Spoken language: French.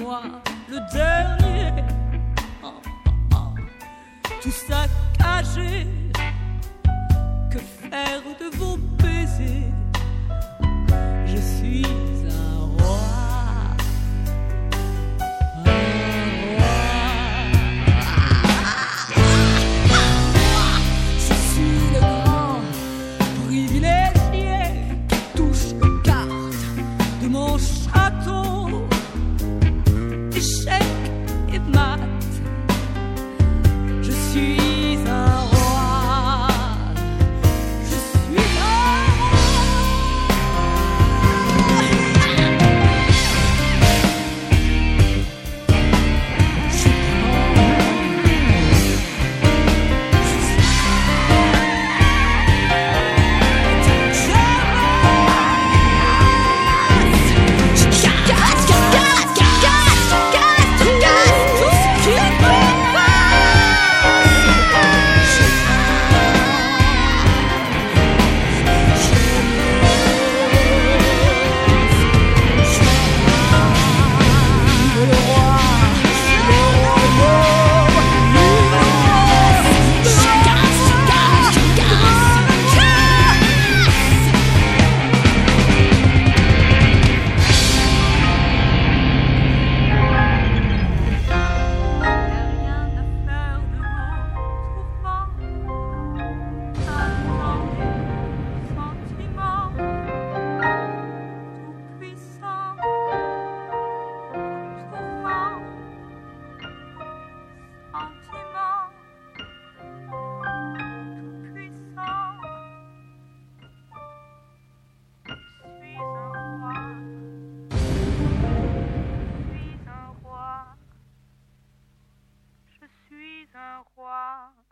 moi le dernier. Oh, oh, oh. Tout saccagé, que faire de vos baisers? Je suis un roi. Je suis le grand privilégié qui touche les cartes de mon château. Échec et mat, je suis un roi. Je suis un roi.